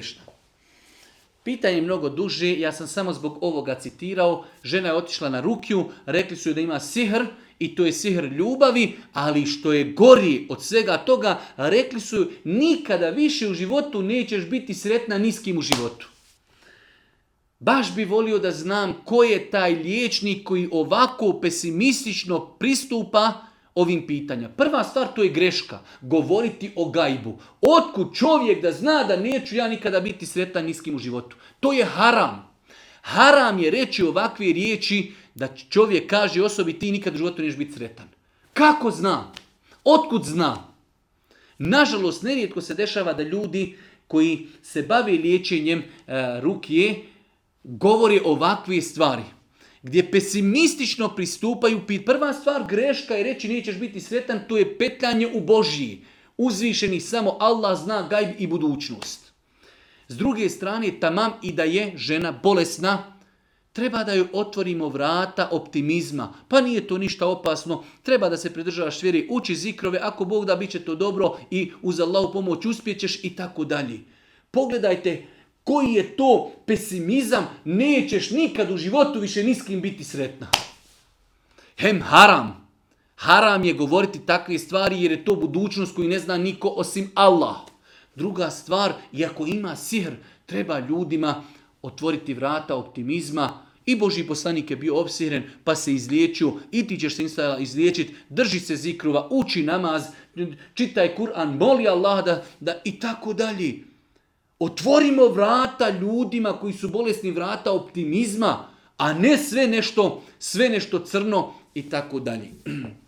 uspješna. Pitanje je mnogo duže, ja sam samo zbog ovoga citirao. Žena je otišla na rukiju, rekli su joj da ima sihr i to je sihr ljubavi, ali što je gori od svega toga, rekli su joj nikada više u životu nećeš biti sretna ni s kim u životu. Baš bi volio da znam ko je taj liječnik koji ovako pesimistično pristupa ovim pitanjima. Prva stvar, to je greška. Govoriti o gajbu. Otkud čovjek da zna da neću ja nikada biti sretan ni s kim u životu? To je haram. Haram je reći ovakve riječi da čovjek kaže osobi ti nikad u životu nećeš biti sretan. Kako zna? Otkud zna? Nažalost, nerijetko se dešava da ljudi koji se bave liječenjem rukije govore ovakve stvari. Gdje pesimistično pristupaju, prva stvar greška je reći nećeš biti sretan, to je petljanje u Božji. Uzvišeni samo Allah zna gajb i budućnost. S druge strane, tamam i da je žena bolesna, treba da joj otvorimo vrata optimizma. Pa nije to ništa opasno, treba da se pridržavaš vjeri, uči zikrove, ako Bog da bit će to dobro i uz Allahu pomoć uspjećeš i tako dalje. Pogledajte koji je to pesimizam, nećeš nikad u životu više ni s kim biti sretna. Haram. Haram je govoriti takve stvari jer je to budućnost koju ne zna niko osim Allah. Druga stvar, iako ima sihr, treba ljudima otvoriti vrata optimizma. I Božji poslanik je bio opsihren pa se izliječio i ti ćeš se izliječiti, drži se zikrova, uči namaz, čitaj Kur'an, moli Allah da i tako dalje. Otvorimo vrata ljudima koji su bolesni, vrata optimizma, a ne sve nešto crno i tako dalje.